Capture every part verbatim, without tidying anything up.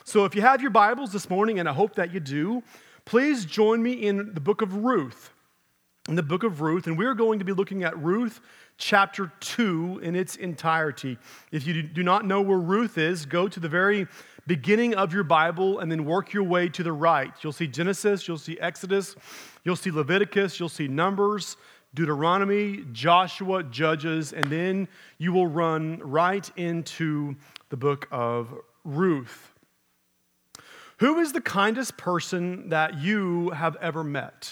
So if you have your Bibles this morning, and I hope that you do, please join me in the book of Ruth. In the book of Ruth, and we're going to be looking at Ruth chapter two in its entirety. If you do not know where Ruth is, go to the very beginning of your Bible and then work your way to the right. You'll see Genesis, you'll see Exodus, you'll see Leviticus, you'll see Numbers, Deuteronomy, Joshua, Judges, and then you will run right into the book of Ruth. Who is the kindest person that you have ever met?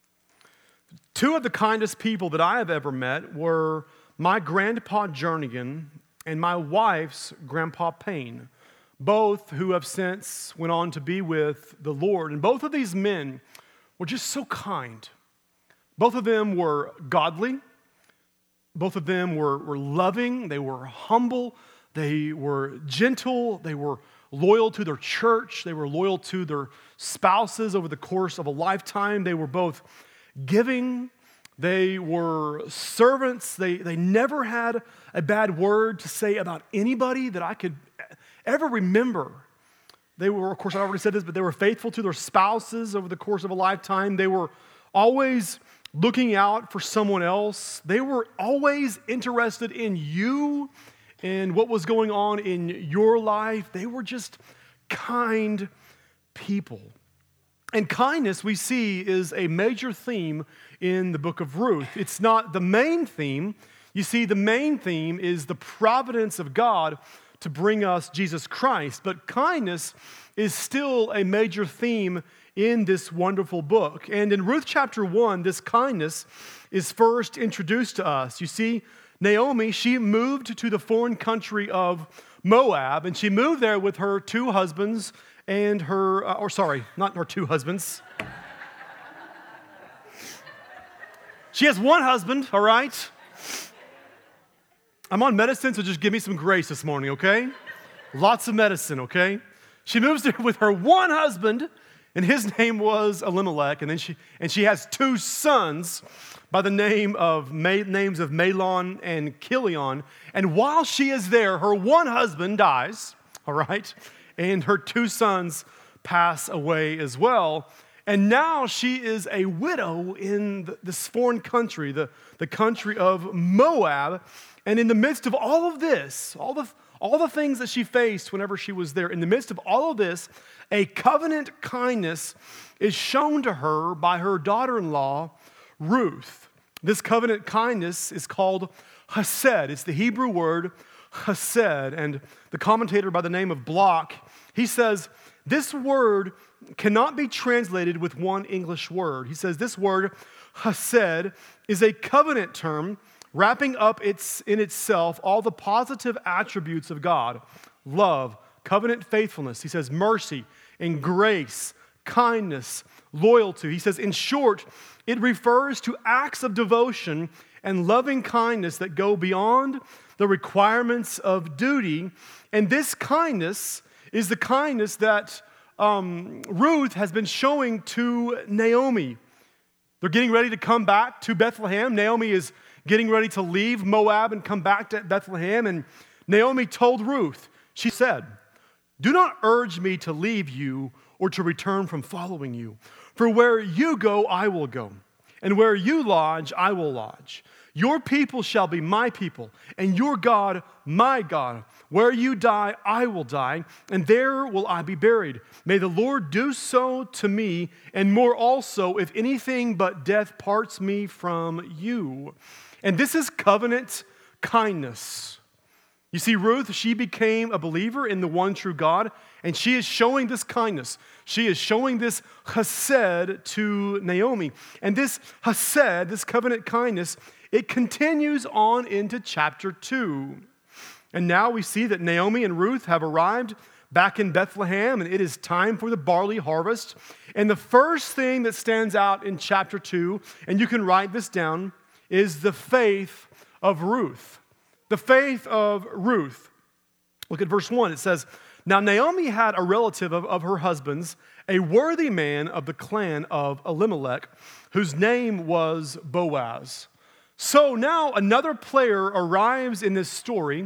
Two of the kindest people that I have ever met were my grandpa Jernigan and my wife's grandpa Payne, both who have since went on to be with the Lord. And both of these men were just so kind. Both of them were godly. Both of them were, were loving. They were humble. They were gentle. They were loyal to their church. They were loyal to their spouses over the course of a lifetime. They were both giving. They were servants. They, they never had a bad word to say about anybody that I could ever remember. They were, of course, I already said this, but they were faithful to their spouses over the course of a lifetime. They were always looking out for someone else. They were always interested in you and what was going on in your life. They were just kind people. And kindness, we see, is a major theme in the book of Ruth. It's not the main theme. You see, the main theme is the providence of God to bring us Jesus Christ. But kindness is still a major theme in this wonderful book. And in Ruth chapter one, this kindness is first introduced to us. You see, Naomi, she moved to the foreign country of Moab, and she moved there with her two husbands and her, uh, or sorry, not her two husbands. She has one husband, all right? I'm on medicine, so just give me some grace this morning, okay? Lots of medicine, okay? She moves there with her one husband, and his name was Elimelech, and then she and she has two sons by the name of names of Mahlon and Chilion. And while she is there, her one husband dies, all right? And her two sons pass away as well. And now she is a widow in this foreign country, the, the country of Moab. And in the midst of all of this, all the, all the things that she faced whenever she was there, in the midst of all of this, a covenant kindness is shown to her by her daughter-in-law, Ruth. This covenant kindness is called hesed. It's the Hebrew word hesed. And the commentator by the name of Block, he says, this word cannot be translated with one English word. He says this word, hesed, is a covenant term wrapping up its, in itself all the positive attributes of God: love, covenant faithfulness. He says mercy and grace, kindness, loyalty. He says, in short, it refers to acts of devotion and loving kindness that go beyond the requirements of duty. And this kindness is the kindness that um, Ruth has been showing to Naomi. They're getting ready to come back to Bethlehem. Naomi is getting ready to leave Moab and come back to Bethlehem. And Naomi told Ruth, she said, "Do not urge me to leave you or to return from following you. For where you go, I will go, and where you lodge, I will lodge. Your people shall be my people, and your God, my God. Where you die, I will die, and there will I be buried. May the Lord do so to me, and more also, if anything but death parts me from you." And this is covenant kindness. You see, Ruth, she became a believer in the one true God, and she is showing this kindness. She is showing this hesed to Naomi. And this hesed, this covenant kindness, it continues on into chapter two. And now we see that Naomi and Ruth have arrived back in Bethlehem, and it is time for the barley harvest. And the first thing that stands out in chapter two, and you can write this down, is the faith of Ruth. The faith of Ruth. Look at verse one. It says, "Now Naomi had a relative of, of her husband's, a worthy man of the clan of Elimelech, whose name was Boaz." So now another player arrives in this story,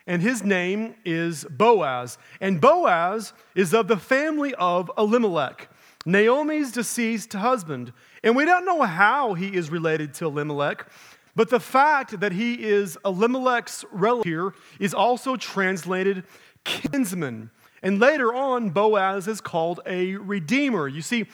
and his name is Boaz. And Boaz is of the family of Elimelech, Naomi's deceased husband. And we don't know how he is related to Elimelech, but the fact that he is Elimelech's relative here is also translated kinsman. And later on, Boaz is called a redeemer. You see,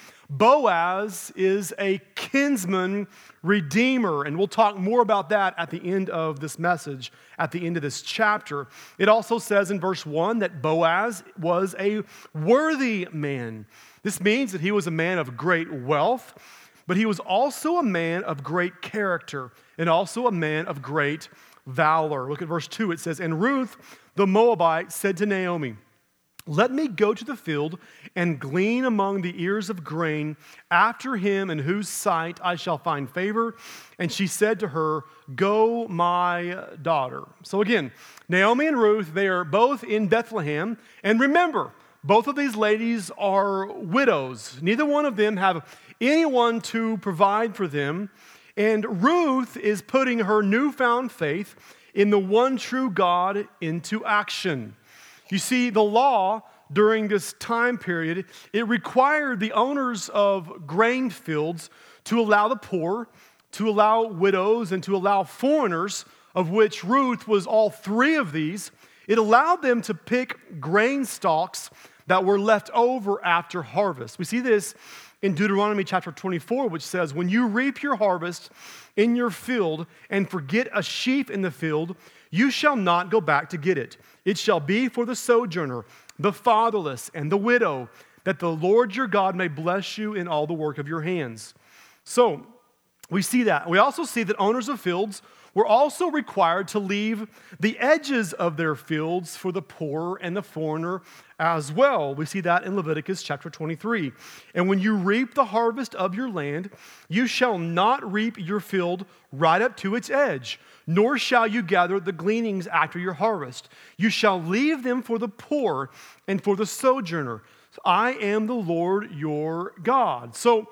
Boaz is a kinsman redeemer, and we'll talk more about that at the end of this message, at the end of this chapter. It also says in verse one that Boaz was a worthy man. This means that he was a man of great wealth, but he was also a man of great character and also a man of great valor. Look at verse two. It says, "And Ruth the Moabite said to Naomi, 'Let me go to the field and glean among the ears of grain after him in whose sight I shall find favor.' And she said to her, 'Go, my daughter.'" So again, Naomi and Ruth, they are both in Bethlehem. And remember, both of these ladies are widows. Neither one of them have anyone to provide for them. And Ruth is putting her newfound faith in the one true God into action. You see, the law during this time period, it required the owners of grain fields to allow the poor, to allow widows, and to allow foreigners, of which Ruth was all three of these. It allowed them to pick grain stalks that were left over after harvest. We see this in Deuteronomy chapter twenty-four, which says, "When you reap your harvest in your field and forget a sheaf in the field, you shall not go back to get it. It shall be for the sojourner, the fatherless, and the widow, that the Lord your God may bless you in all the work of your hands." So we see that. We also see that owners of fields were also required to leave the edges of their fields for the poor and the foreigner as well. We see that in Leviticus chapter twenty-three. "And when you reap the harvest of your land, you shall not reap your field right up to its edge, nor shall you gather the gleanings after your harvest. You shall leave them for the poor and for the sojourner. I am the Lord your God." So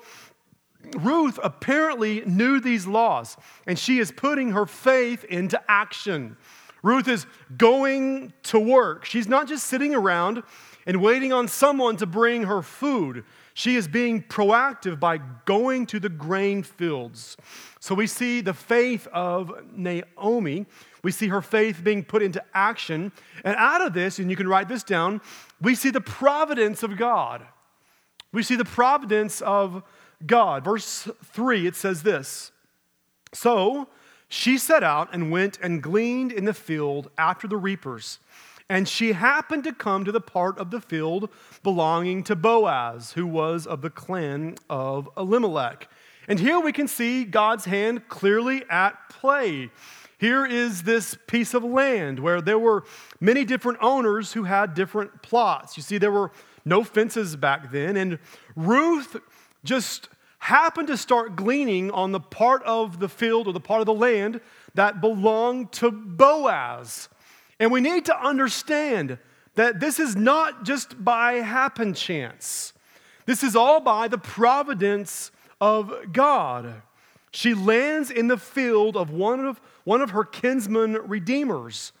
Ruth apparently knew these laws, and she is putting her faith into action. Ruth is going to work. She's not just sitting around and waiting on someone to bring her food. She is being proactive by going to the grain fields. So we see the faith of Naomi. We see her faith being put into action. And out of this, and you can write this down, we see the providence of God. We see the providence of God. Verse three, it says this: "So she set out and went and gleaned in the field after the reapers. And she happened to come to the part of the field belonging to Boaz, who was of the clan of Elimelech." And here we can see God's hand clearly at play. Here is this piece of land where there were many different owners who had different plots. You see, there were no fences back then, and Ruth just happened to start gleaning on the part of the field or the part of the land that belonged to Boaz. And we need to understand that this is not just by happen chance. This is all by the providence of God. She lands in the field of one of, one of her kinsman redeemers,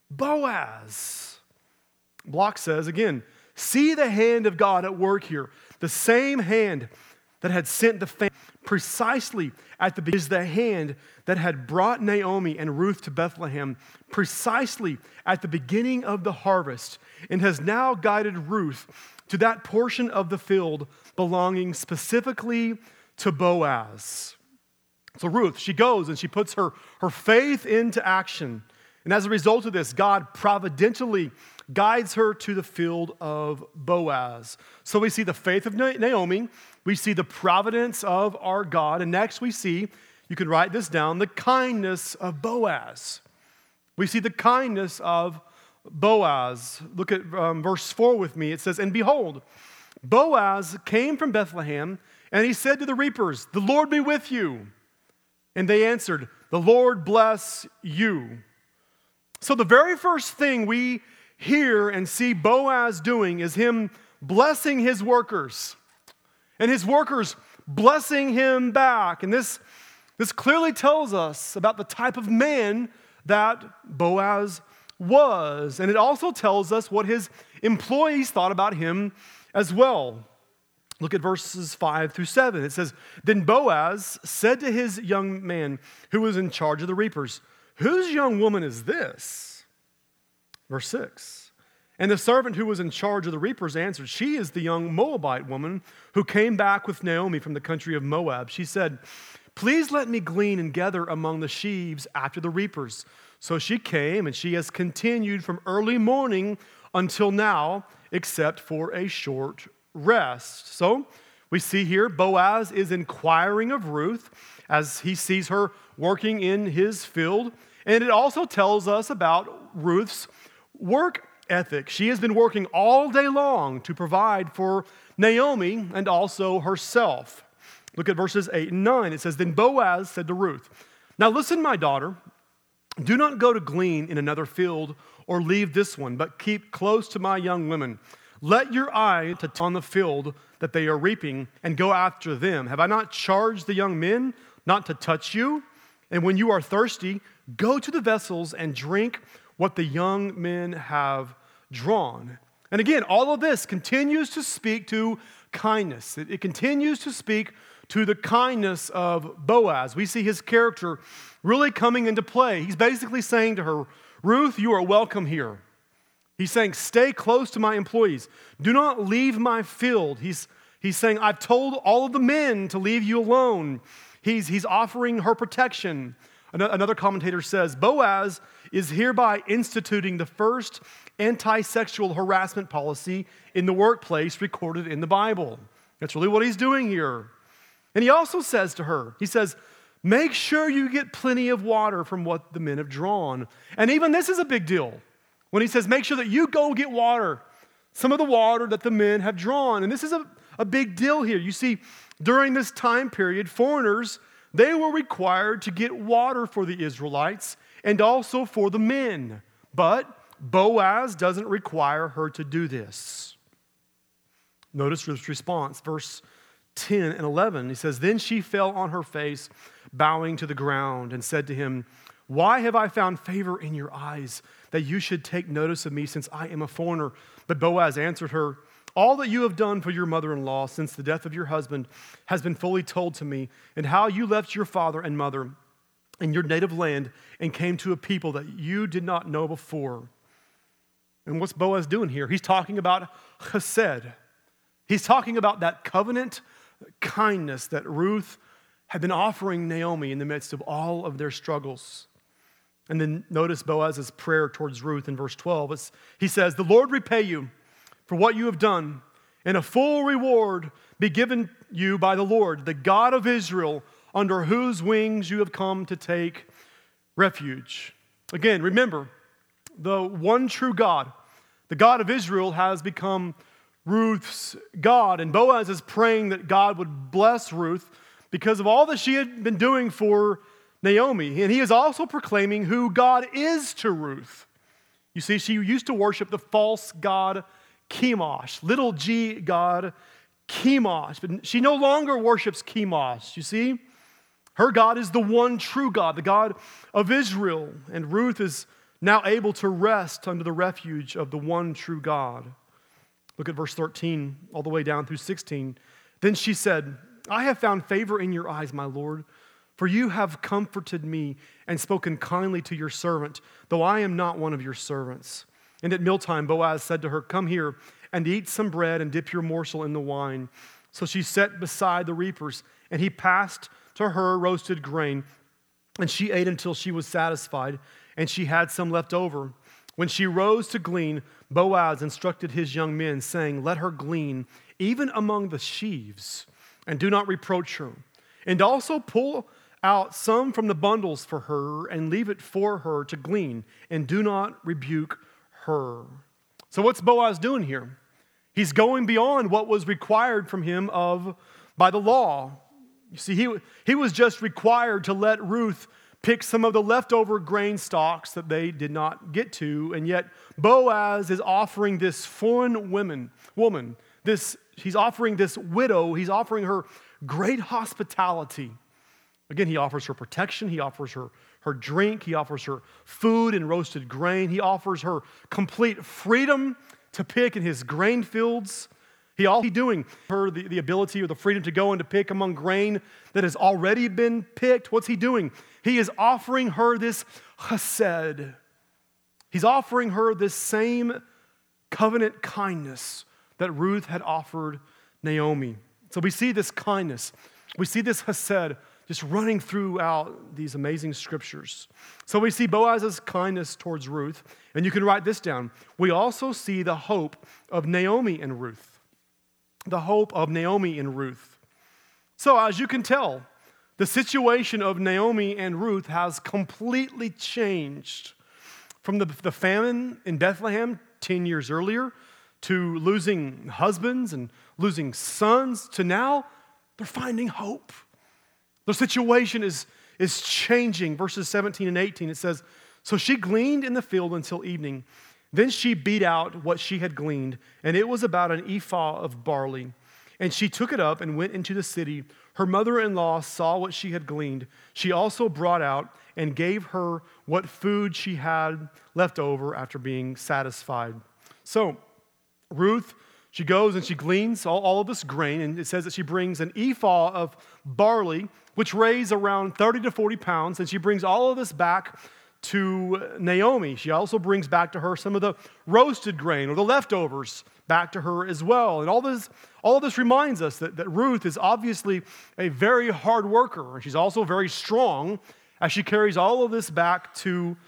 Boaz. Block says again, "See the hand of God at work here. The same hand that had sent the famine precisely at the beginning is the hand that had brought Naomi and Ruth to Bethlehem precisely at the beginning of the harvest, and has now guided Ruth to that portion of the field belonging specifically to Boaz." So Ruth, she goes and she puts her, her faith into action. And as a result of this, God providentially guides her to the field of Boaz. So we see the faith of Naomi, we see the providence of our God, and next we see, you can write this down, the kindness of Boaz. We see the kindness of Boaz. Look at um, verse four with me. It says, "And behold, Boaz came from Bethlehem, and he said to the reapers, 'The Lord be with you.' And they answered, 'The Lord bless you.'" So the very first thing we hear and see Boaz doing is him blessing his workers. And his workers blessing him back. And this, this clearly tells us about the type of man that Boaz was. And it also tells us what his employees thought about him as well. Look at verses five through seven. It says, "Then Boaz said to his young man who was in charge of the reapers, 'Whose young woman is this?' Verse six. And the servant who was in charge of the reapers answered, 'She is the young Moabite woman who came back with Naomi from the country of Moab. She said, "Please let me glean and gather among the sheaves after the reapers." So she came, and she has continued from early morning until now, except for a short rest.'" So we see here Boaz is inquiring of Ruth as he sees her working in his field. And it also tells us about Ruth's work ethic. She has been working all day long to provide for Naomi and also herself. Look at verses eight and nine. It says, "Then Boaz said to Ruth, 'Now listen, my daughter, do not go to glean in another field or leave this one, but keep close to my young women. Let your eye to on the field that they are reaping and go after them. Have I not charged the young men not to touch you? And when you are thirsty, go to the vessels and drink what the young men have drawn.'" And again, all of this continues to speak to kindness. It, it continues to speak to the kindness of Boaz. We see his character really coming into play. He's basically saying to her, "Ruth, you are welcome here." He's saying, "Stay close to my employees. Do not leave my field." He's, he's saying, "I've told all of the men to leave you alone." He's, he's offering her protection. Another commentator says, Boaz is hereby instituting the first anti-sexual harassment policy in the workplace recorded in the Bible. That's really what he's doing here. And he also says to her, he says, "Make sure you get plenty of water from what the men have drawn." And even this is a big deal. When he says, make sure that you go get water, some of the water that the men have drawn. And this is a, a big deal here. You see, during this time period, foreigners, they were required to get water for the Israelites and also for the men. But Boaz doesn't require her to do this. Notice Ruth's response, verse ten and eleven. He says, "Then she fell on her face, bowing to the ground, and said to him, 'Why have I found favor in your eyes, that you should take notice of me, since I am a foreigner?' But Boaz answered her, 'All that you have done for your mother-in-law since the death of your husband has been fully told to me, and how you left your father and mother in your native land and came to a people that you did not know before.'" And what's Boaz doing here? He's talking about chesed. He's talking about that covenant kindness that Ruth had been offering Naomi in the midst of all of their struggles. And then notice Boaz's prayer towards Ruth in verse twelve. It's, he says, "The Lord repay you for what you have done, and a full reward be given you by the Lord, the God of Israel, under whose wings you have come to take refuge." Again, remember, the one true God, the God of Israel, has become Ruth's God. And Boaz is praying that God would bless Ruth because of all that she had been doing for Naomi. And he is also proclaiming who God is to Ruth. You see, she used to worship the false god Chemosh, little g god Chemosh. But she no longer worships Chemosh, you see. Her God is the one true God, the God of Israel. And Ruth is now able to rest under the refuge of the one true God. Look at verse thirteen, all the way down through sixteen. "Then she said, 'I have found favor in your eyes, my Lord, for you have comforted me and spoken kindly to your servant, though I am not one of your servants.' And at mealtime, Boaz said to her, 'Come here and eat some bread and dip your morsel in the wine.' So she sat beside the reapers, and he passed to her roasted grain, and she ate until she was satisfied, and she had some left over. When she rose to glean, Boaz instructed his young men, saying, 'Let her glean even among the sheaves, and do not reproach her. And also pull out some from the bundles for her, and leave it for her to glean, and do not rebuke her.'" So what's Boaz doing here? He's going beyond what was required from him of by the law. You see, he, he was just required to let Ruth pick some of the leftover grain stalks that they did not get to, and yet Boaz is offering this foreign woman, woman, this, he's offering this widow, he's offering her great hospitality. Again, he offers her protection, he offers her, her drink. He offers her food and roasted grain. He offers her complete freedom to pick in his grain fields. He also doing her the, the ability or the freedom to go and to pick among grain that has already been picked. What's he doing? He is offering her this chesed. He's offering her this same covenant kindness that Ruth had offered Naomi. So we see this kindness. We see this chesed just running throughout these amazing scriptures. So we see Boaz's kindness towards Ruth, and you can write this down. We also see the hope of Naomi and Ruth. The hope of Naomi and Ruth. So as you can tell, the situation of Naomi and Ruth has completely changed from the, the famine in Bethlehem ten years earlier to losing husbands and losing sons to now they're finding hope. Their situation is, is changing. Verses seventeen and eighteen, it says, so she gleaned in the field until evening. Then she beat out what she had gleaned, and it was about an ephah of barley. And she took it up and went into the city. Her mother-in-law saw what she had gleaned. She also brought out and gave her what food she had left over after being satisfied. So Ruth, she goes and she gleans all, all of this grain, and it says that she brings an ephah of barley, which weighs around thirty to forty pounds, and she brings all of this back to Naomi. She also brings back to her some of the roasted grain or the leftovers back to her as well. And all this, all of this reminds us that, that Ruth is obviously a very hard worker, and she's also very strong as she carries all of this back to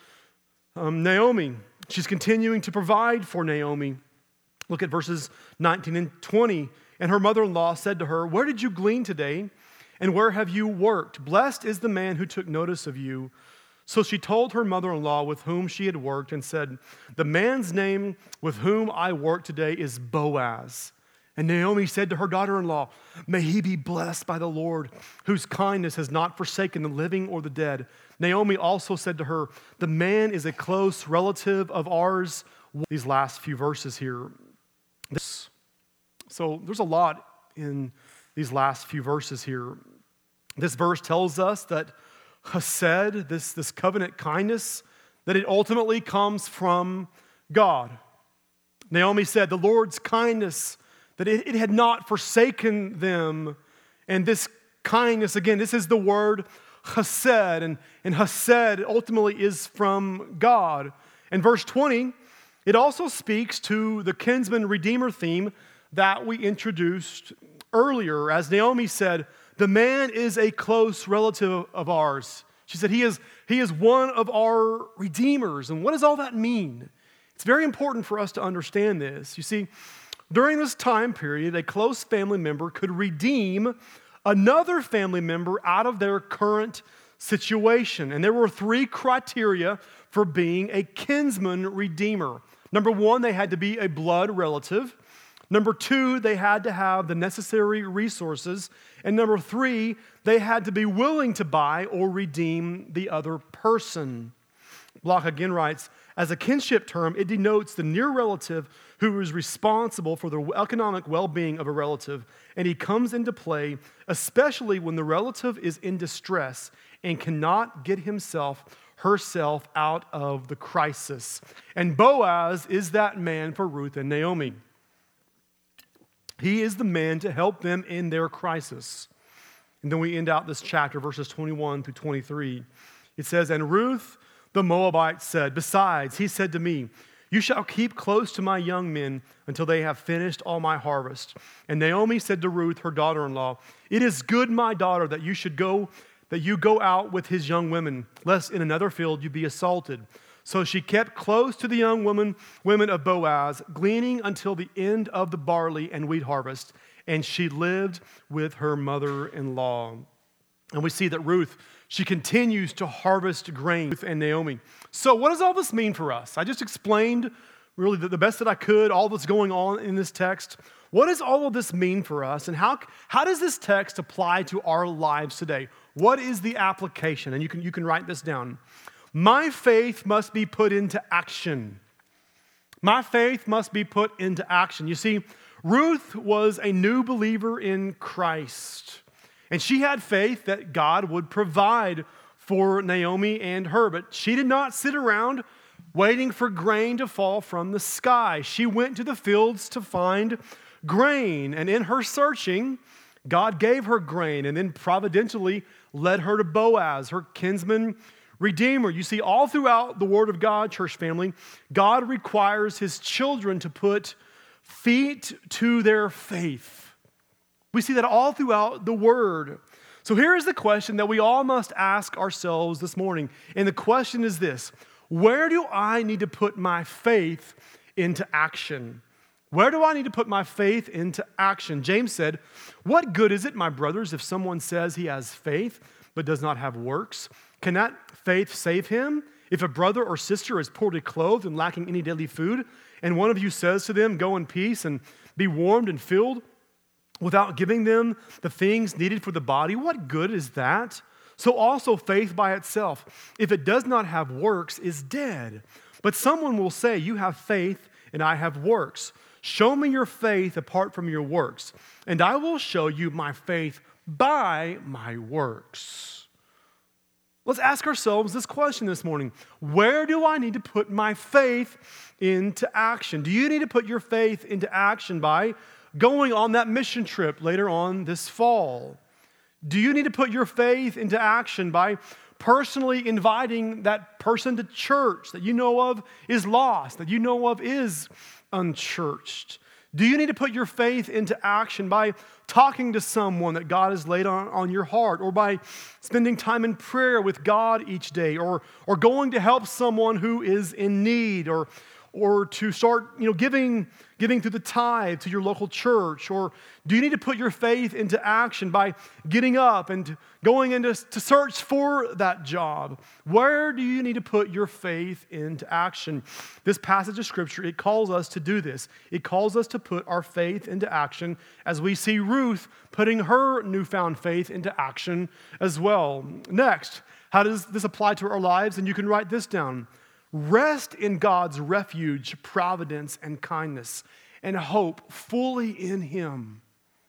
um, Naomi. She's continuing to provide for Naomi. Look at verses nineteen and twenty. And her mother-in-law said to her, where did you glean today? And where have you worked? Blessed is the man who took notice of you. So she told her mother-in-law with whom she had worked and said, the man's name with whom I work today is Boaz. And Naomi said to her daughter-in-law, may he be blessed by the Lord, whose kindness has not forsaken the living or the dead. Naomi also said to her, the man is a close relative of ours. These last few verses here. This, so there's a lot in these last few verses here. This verse tells us that chesed, this, this covenant kindness, that it ultimately comes from God. Naomi said, the Lord's kindness, that it, it had not forsaken them. And this kindness, again, this is the word chesed, and, and chesed ultimately is from God. In verse twenty, it also speaks to the kinsman redeemer theme that we introduced earlier. As Naomi said, the man is a close relative of ours. She said, he is, he is one of our redeemers. And what does all that mean? It's very important for us to understand this. You see, during this time period, a close family member could redeem another family member out of their current situation. And there were three criteria for being a kinsman redeemer. Number one, they had to be a blood relative. Number two, they had to have the necessary resources. And number three, they had to be willing to buy or redeem the other person. Bloch again writes, as a kinship term, it denotes the near relative who is responsible for the economic well-being of a relative. And he comes into play, especially when the relative is in distress and cannot get himself, herself out of the crisis. And Boaz is that man for Ruth and Naomi. He is the man to help them in their crisis. And then we end out this chapter, verses twenty-one through twenty-three. It says, and Ruth the Moabite said, besides, he said to me, you shall keep close to my young men until they have finished all my harvest. And Naomi said to Ruth, her daughter-in-law, it is good, my daughter, that you should go, that you go out with his young women, lest in another field you be assaulted. So she kept close to the young women, women of Boaz, gleaning until the end of the barley and wheat harvest, and she lived with her mother-in-law. And we see that Ruth, she continues to harvest grain, Ruth and Naomi. So what does all this mean for us? I just explained really the best that I could, all that's going on in this text. What does all of this mean for us? And how, how does this text apply to our lives today? What is the application? And you can, you can write this down. My faith must be put into action. My faith must be put into action. You see, Ruth was a new believer in Christ. And she had faith that God would provide for Naomi and her, but she did not sit around waiting for grain to fall from the sky. She went to the fields to find grain, and in her searching, God gave her grain and then providentially led her to Boaz, her kinsman redeemer. You see, all throughout the Word of God, church family, God requires His children to put feet to their faith. We see that all throughout the Word. So here is the question that we all must ask ourselves this morning. And the question is this: where do I need to put my faith into action? Where do I need to put my faith into action? James said, "What good is it, my brothers, if someone says he has faith but does not have works? Can that faith save him? If a brother or sister is poorly clothed and lacking any daily food, and one of you says to them, 'Go in peace and be warmed and filled,' without giving them the things needed for the body, what good is that? So also faith by itself, if it does not have works, is dead. But someone will say, 'You have faith and I have works. Show me your faith apart from your works, and I will show you my faith by my works.'" Let's ask ourselves this question this morning: where do I need to put my faith into action? Do you need to put your faith into action by going on that mission trip later on this fall? Do you need to put your faith into action by personally inviting that person to church that you know of is lost, that you know of is unchurched? Do you need to put your faith into action by talking to someone that God has laid on, on your heart, or by spending time in prayer with God each day, or, or going to help someone who is in need, or or to start, you know, giving, giving through the tithe to your local church? Or do you need to put your faith into action by getting up and going into to search for that job? Where do you need to put your faith into action? This passage of Scripture, it calls us to do this. It calls us to put our faith into action as we see Ruth putting her newfound faith into action as well. Next, how does this apply to our lives? And you can write this down. Rest in God's refuge, providence, and kindness, and hope fully in Him.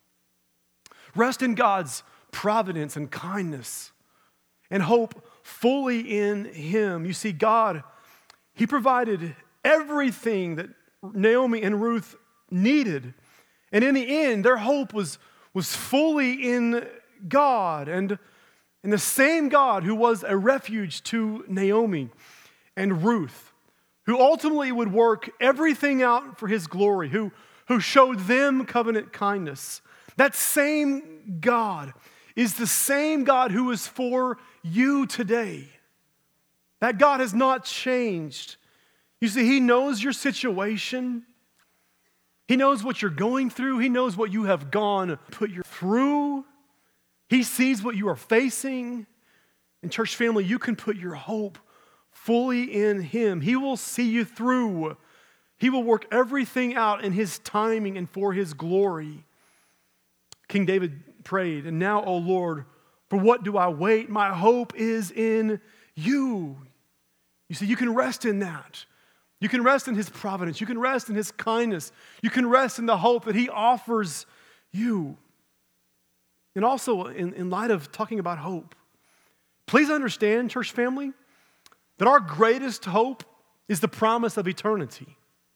Rest in God's providence and kindness, and hope fully in Him. You see, God, He provided everything that Naomi and Ruth needed. And in the end, their hope was, was fully in God. And, and the same God who was a refuge to Naomi and Ruth, who ultimately would work everything out for His glory, who, who showed them covenant kindness. That same God is the same God who is for you today. That God has not changed. You see, He knows your situation. He knows what you're going through. He knows what you have gone put you through. He sees what you are facing. And church family, you can put your hope fully in Him. He will see you through. He will work everything out in His timing and for His glory. King David prayed, "And now, O Lord, for what do I wait? My hope is in you." You see, you can rest in that. You can rest in His providence. You can rest in His kindness. You can rest in the hope that He offers you. And also, in, in light of talking about hope, please understand, church family, that our greatest hope is the promise of eternity.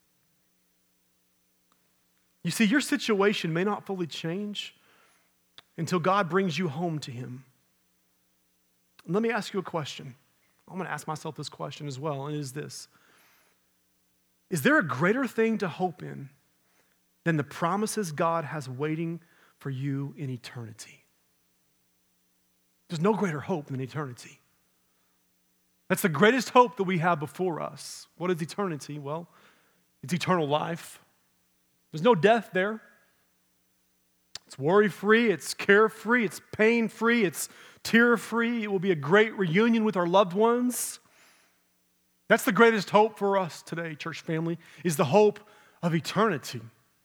You see, your situation may not fully change until God brings you home to Him. And let me ask you a question. I'm going to ask myself this question as well, and it is this. Is there a greater thing to hope in than the promises God has waiting for you in eternity? There's no greater hope than eternity. That's the greatest hope that we have before us. What is eternity? Well, it's eternal life. There's no death there. It's worry-free, it's carefree, it's pain-free, it's tear-free. It will be a great reunion with our loved ones. That's the greatest hope for us today, church family, is the hope of eternity.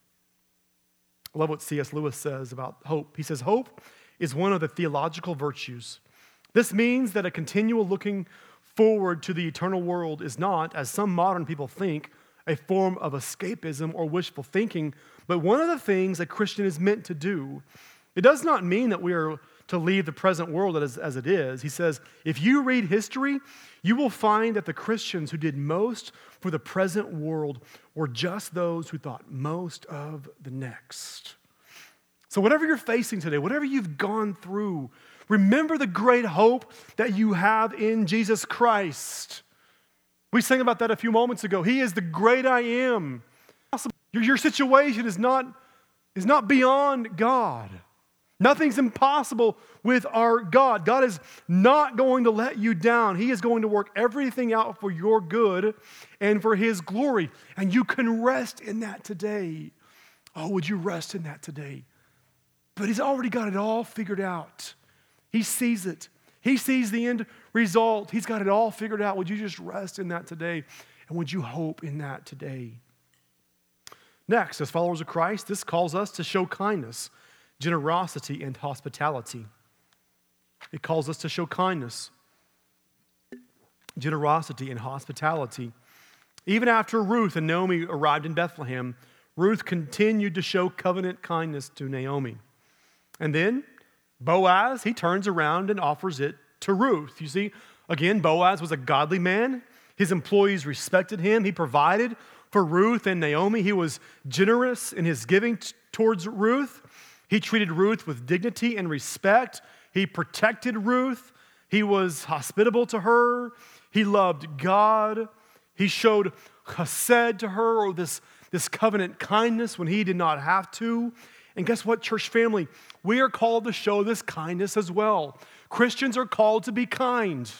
I love what C S Lewis says about hope. He says, hope is one of the theological virtues. This means that a continual looking forward to the eternal world is not, as some modern people think, a form of escapism or wishful thinking, but one of the things a Christian is meant to do. It does not mean that we are to leave the present world as, as it is. He says, if you read history, you will find that the Christians who did most for the present world were just those who thought most of the next. So whatever you're facing today, whatever you've gone through, remember the great hope that you have in Jesus Christ. We sang about that a few moments ago. He is the great I am. Your, your situation is not, is not beyond God. Nothing's impossible with our God. God is not going to let you down. He is going to work everything out for your good and for His glory. And you can rest in that today. Oh, would you rest in that today? But He's already got it all figured out. He sees it. He sees the end result. He's got it all figured out. Would you just rest in that today? And would you hope in that today? Next, as followers of Christ, this calls us to show kindness, generosity, and hospitality. It calls us to show kindness, generosity, and hospitality. Even after Ruth and Naomi arrived in Bethlehem, Ruth continued to show covenant kindness to Naomi. And then Boaz, he turns around and offers it to Ruth. You see, again, Boaz was a godly man. His employees respected him. He provided for Ruth and Naomi. He was generous in his giving t- towards Ruth. He treated Ruth with dignity and respect. He protected Ruth. He was hospitable to her. He loved God. He showed chesed to her, or this, this covenant kindness when he did not have to. And guess what, church family? We are called to show this kindness as well. Christians are called to be kind,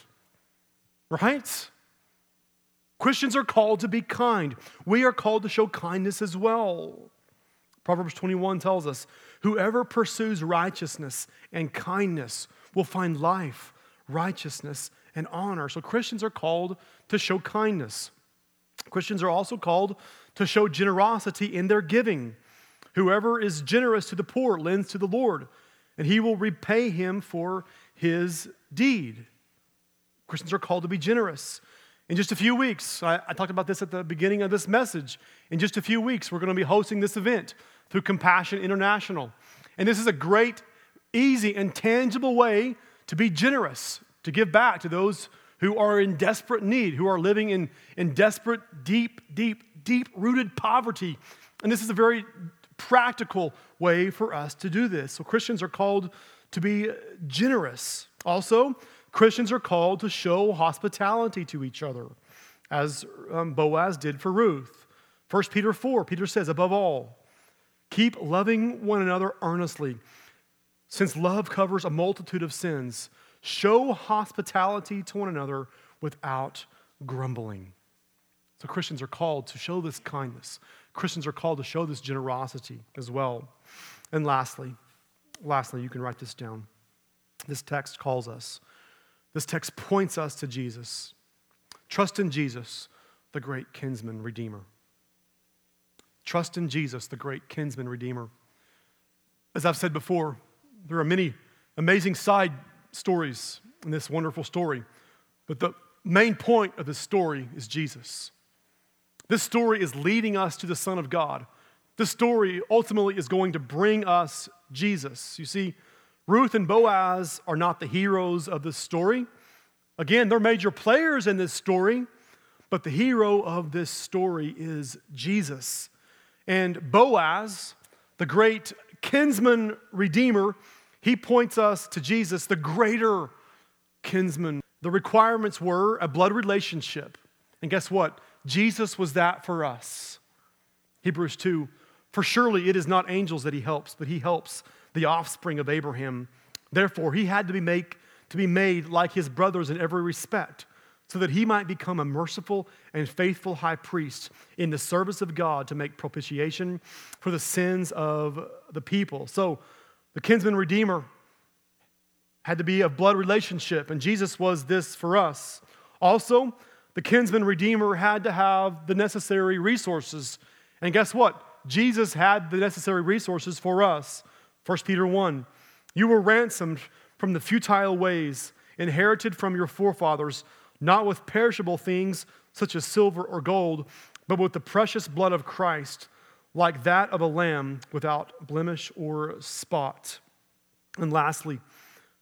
right? Christians are called to be kind. We are called to show kindness as well. Proverbs twenty-one tells us, whoever pursues righteousness and kindness will find life, righteousness, and honor. So Christians are called to show kindness. Christians are also called to show generosity in their giving. Whoever is generous to the poor lends to the Lord, and He will repay him for his deed. Christians are called to be generous. In just a few weeks, I, I talked about this at the beginning of this message. In just a few weeks, we're going to be hosting this event through Compassion International. And this is a great, easy, and tangible way to be generous, to give back to those who are in desperate need, who are living in, in desperate, deep, deep, deep-rooted poverty. And this is a very practical way for us to do this. So Christians are called to be generous. Also, Christians are called to show hospitality to each other, as um, Boaz did for Ruth. First Peter four, Peter says, above all, keep loving one another earnestly, since love covers a multitude of sins. Show hospitality to one another without grumbling. So Christians are called to show this kindness. Christians are called to show this generosity as well. And lastly, lastly, you can write this down. This text calls us, this text points us to Jesus. Trust in Jesus, the great kinsman redeemer. Trust in Jesus, the great kinsman redeemer. As I've said before, there are many amazing side stories in this wonderful story, but the main point of this story is Jesus. This story is leading us to the Son of God. This story ultimately is going to bring us Jesus. You see, Ruth and Boaz are not the heroes of this story. Again, they're major players in this story, but the hero of this story is Jesus. And Boaz, the great kinsman redeemer, he points us to Jesus, the greater kinsman. The requirements were a blood relationship. And guess what? Jesus was that for us. Hebrews two, for surely it is not angels that He helps, but He helps the offspring of Abraham. Therefore, He had to be, make, to be made like His brothers in every respect, so that He might become a merciful and faithful high priest in the service of God to make propitiation for the sins of the people. So the kinsman redeemer had to be a blood relationship, and Jesus was this for us. Also, the kinsman redeemer had to have the necessary resources. And guess what? Jesus had the necessary resources for us. First Peter one, you were ransomed from the futile ways inherited from your forefathers, not with perishable things such as silver or gold, but with the precious blood of Christ, like that of a lamb without blemish or spot. And lastly,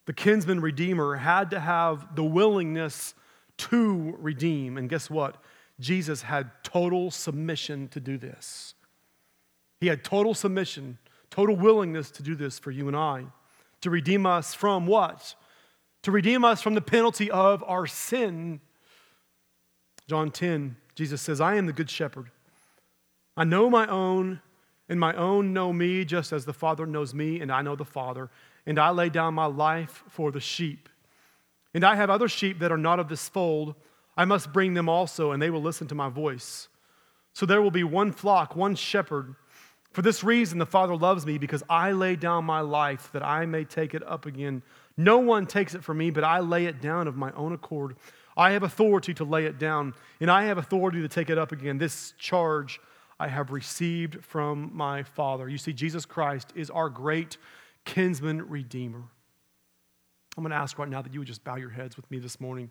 the kinsman redeemer had to have the willingness to redeem. And guess what? Jesus had total submission to do this. He had total submission, total willingness to do this for you and I, to redeem us from what? To redeem us from the penalty of our sin. John ten, Jesus says, I am the good shepherd. I know my own, and my own know me, just as the Father knows me, and I know the Father. And I lay down my life for the sheep. And I have other sheep that are not of this fold. I must bring them also, and they will listen to my voice. So there will be one flock, one shepherd. For this reason the Father loves me, because I lay down my life that I may take it up again. No one takes it from me, but I lay it down of my own accord. I have authority to lay it down, and I have authority to take it up again. This charge I have received from my Father. You see, Jesus Christ is our great kinsman redeemer. I'm going to ask right now that you would just bow your heads with me this morning.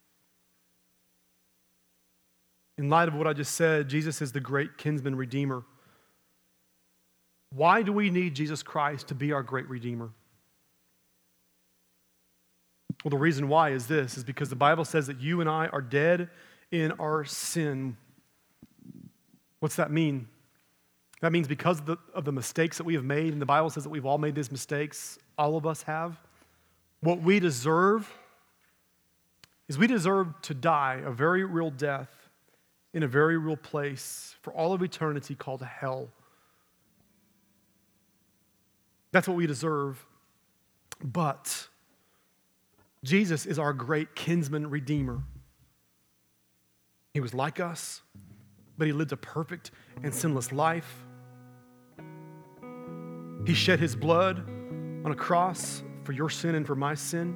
In light of what I just said, Jesus is the great kinsman redeemer. Why do we need Jesus Christ to be our great redeemer? Well, the reason why is this, is because the Bible says that you and I are dead in our sin. What's that mean? That means because of the, of the mistakes that we have made, and the Bible says that we've all made these mistakes, all of us have, what we deserve is we deserve to die a very real death in a very real place for all of eternity called hell. That's what we deserve. But Jesus is our great kinsman redeemer. He was like us, but he lived a perfect and sinless life. He shed his blood on a cross for your sin and for my sin.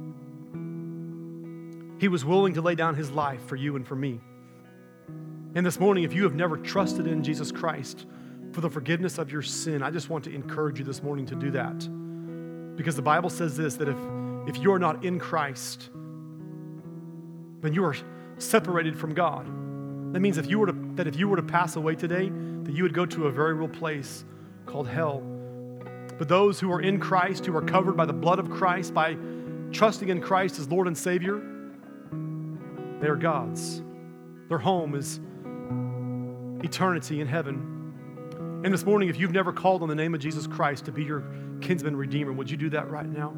He was willing to lay down his life for you and for me. And this morning, if you have never trusted in Jesus Christ for the forgiveness of your sin, I just want to encourage you this morning to do that. Because the Bible says this, that if, if you're not in Christ, then you are separated from God. That means if you were to, that if you were to pass away today, that you would go to a very real place called hell. But those who are in Christ, who are covered by the blood of Christ, by trusting in Christ as Lord and Savior, they are God's. Their home is eternity in heaven. And this morning, if you've never called on the name of Jesus Christ to be your kinsman redeemer, would you do that right now?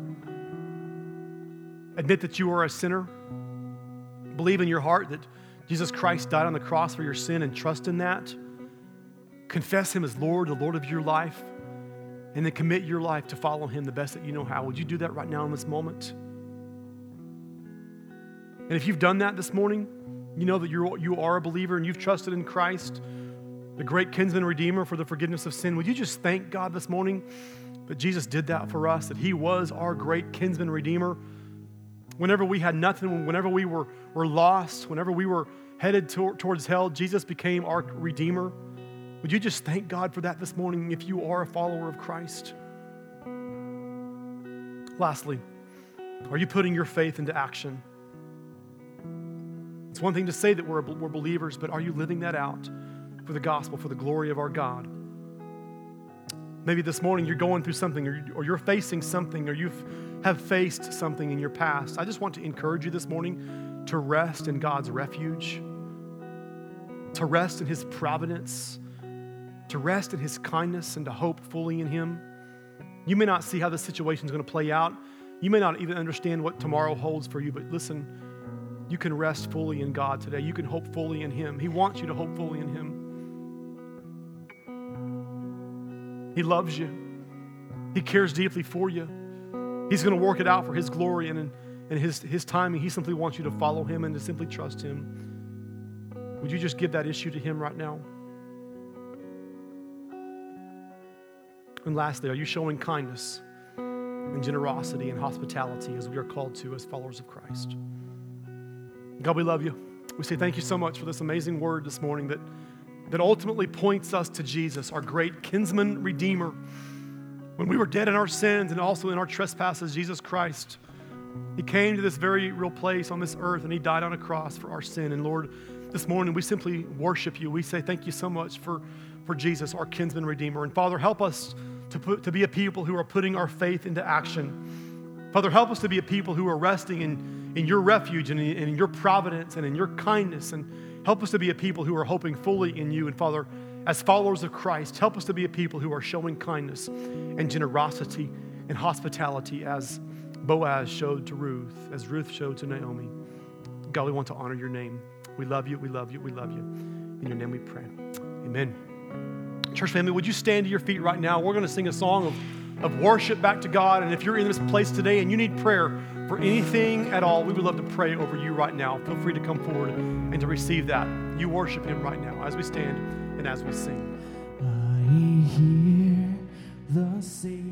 Admit that you are a sinner. Believe in your heart that Jesus Christ died on the cross for your sin and trust in that. Confess him as Lord, the Lord of your life, and then commit your life to follow him the best that you know how. Would you do that right now in this moment? And if you've done that this morning, you know that you're, you are a believer and you've trusted in Christ, the great kinsman redeemer, for the forgiveness of sin. Would you just thank God this morning that Jesus did that for us, that he was our great kinsman redeemer? Whenever we had nothing, whenever we were, were lost, whenever we were headed to, towards hell, Jesus became our redeemer. Would you just thank God for that this morning if you are a follower of Christ? Lastly, are you putting your faith into action? It's one thing to say that we're, we're believers, but are you living that out for the gospel, for the glory of our God? Maybe this morning you're going through something, or, or you're facing something, or you have faced something in your past. I just want to encourage you this morning to rest in God's refuge, to rest in his providence, to rest in his kindness, and to hope fully in him. You may not see how this situation is going to play out. You may not even understand what tomorrow holds for you, but listen, you can rest fully in God today. You can hope fully in him. He wants you to hope fully in him. He loves you. He cares deeply for you. He's going to work it out for his glory and in, in his, his timing. He simply wants you to follow him and to simply trust him. Would you just give that issue to him right now? And lastly, are you showing kindness and generosity and hospitality as we are called to as followers of Christ? God, we love you. We say thank you so much for this amazing word this morning that, that ultimately points us to Jesus, our great kinsman redeemer. When we were dead in our sins and also in our trespasses, Jesus Christ, he came to this very real place on this earth and he died on a cross for our sin. And Lord, this morning we simply worship you. We say thank you so much for, for Jesus, our kinsman redeemer. And Father, help us to, put, to be a people who are putting our faith into action. Father, help us to be a people who are resting in, in your refuge and in, in your providence and in your kindness. And help us to be a people who are hoping fully in you. And Father, as followers of Christ, help us to be a people who are showing kindness and generosity and hospitality as Boaz showed to Ruth, as Ruth showed to Naomi. God, we want to honor your name. We love you, we love you, we love you. In your name we pray. Amen. Church family, would you stand to your feet right now? We're going to sing a song of of worship back to God. And if you're in this place today and you need prayer for anything at all, we would love to pray over you right now. Feel free to come forward and to receive that. You worship him right now as we stand and as we sing. I hear the Savior.